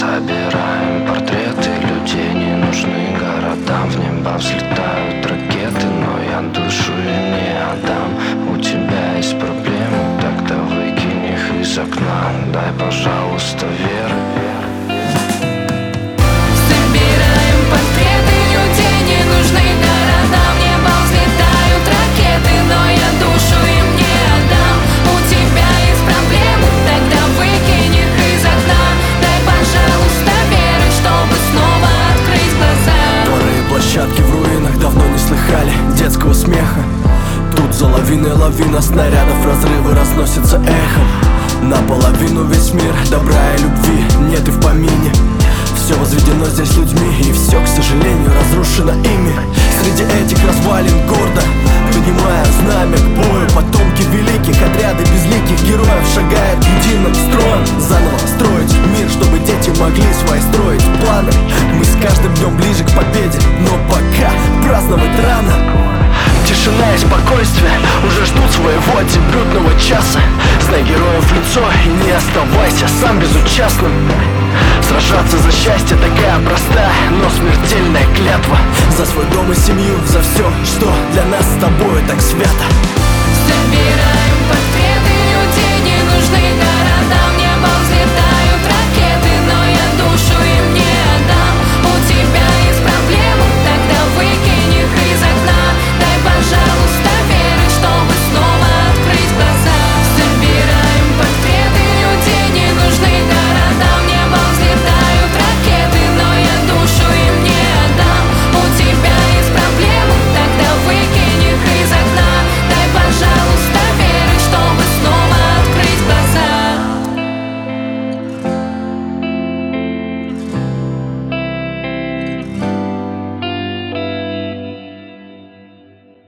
Собираем портреты людей, не нужны городам. В небо взлетают ракеты, но я душу им не отдам. У тебя есть проблемы, тогда выкинь их из окна. Дай, пожалуйста, веры. Собираем портреты людей, не нужны города. В небо взлетают ракеты, но я душу им не отдам. У тебя есть проблемы, тогда выкинь их из окна. Дай, пожалуйста, веры, чтобы снова открыть глаза. Дворы и площадки в руинах давно не слыхали детского смеха. Тут за лавиной лавина снарядов, разрывы разносятся эхом. Наполовину весь мир добра и любви нет и в помине. Все возведено здесь людьми, и все, к сожалению, разрушено ими. Среди этих развалин гордо поднимая знамя к бою, потомки великих, отряды безликих героев шагают единым строем. Заново строить мир, чтобы дети могли свои строить планы. Мы с каждым днем ближе к победе, но пока праздновать рано. Тишина и спокойствие уже ждут своего дебютного часа. Знай героев в лицо и не оставайся сам безучастным. Сражаться за счастье такая простая, но смертельная клятва. За свой дом и семью, за все, что для нас с тобой так свято. Собираем портреты людей, не нужны